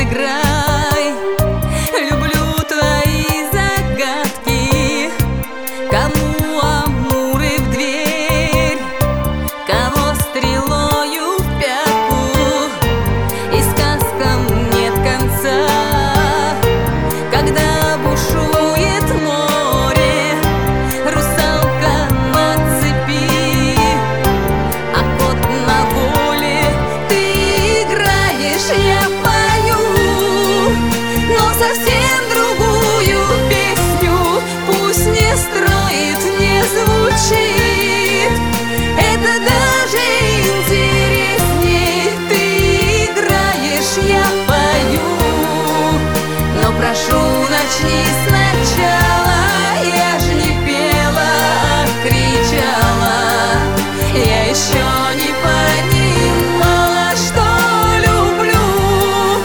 сыграй. Люблю твои загадки, кому амуры в дверь, кого стрелою в пятку, и сказкам нет конца. Когда бушует море, русалка на цепи, а кот на воле, ты играешь, я пою, но совсем другую песню. Пусть не строит, не звучит, это даже интересней. Ты играешь, я пою, но прошу, начни сначала. Я ж не пела, а кричала. Я еще не понимала, что люблю.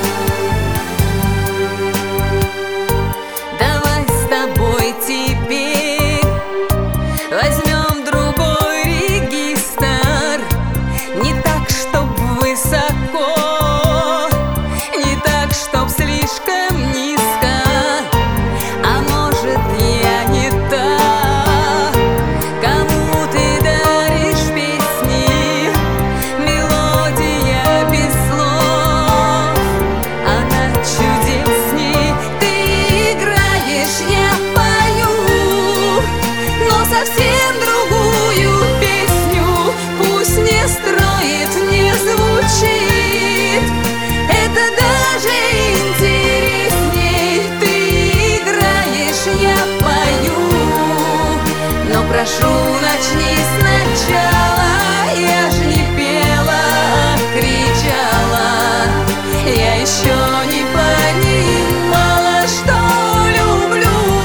Давай с тобой теперь возьмем другой регистр. Не так, чтоб высоко, не так, чтоб слишком низко. А может, я не та, кому ты даришь песни, мелодия без слов, она чудесней. Ты играешь, я пою, но совсем другую песню. Пусть не строит, не звучит, это даже интересней. Ты играешь, я пою, но прошу, начни сначала. Я ж не пела, а кричала. Я еще не понимала, что люблю.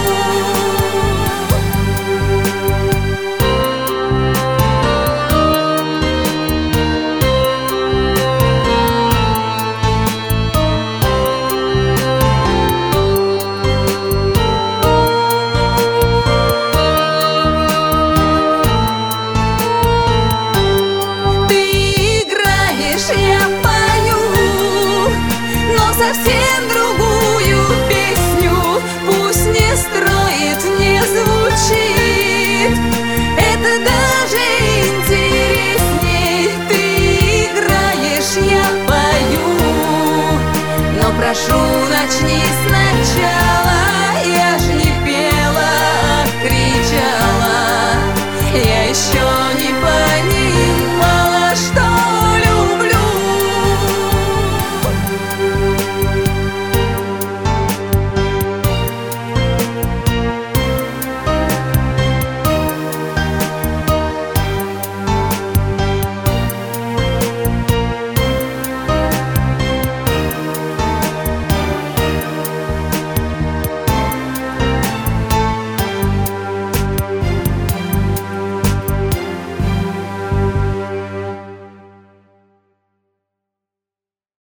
Я пою, но совсем другую песню. Пусть не строит, не звучит, это даже интересней. Ты играешь, я пою, но прошу,